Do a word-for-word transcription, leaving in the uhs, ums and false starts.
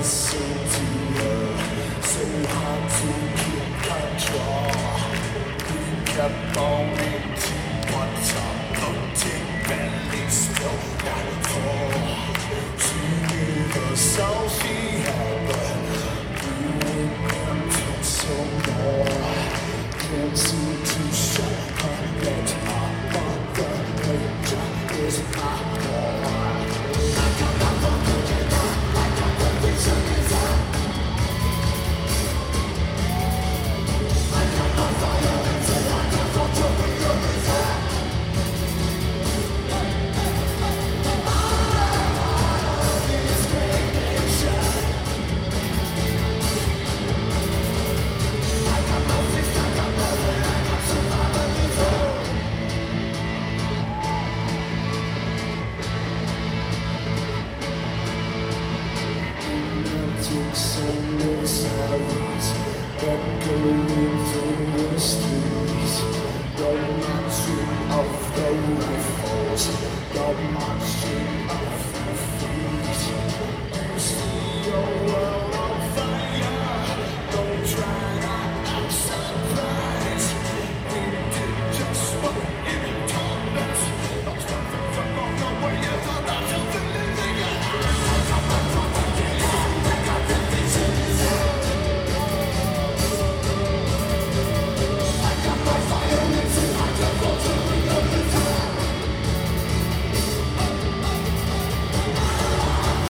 listen to her, so hard to keep control. We kept on into what's up, floating belly still not full. She knew the soul she had, but we went into some more. Can't seem to show her that my mother nature is my war. Some silence echoing through the streets. The marching of the rifles, the marching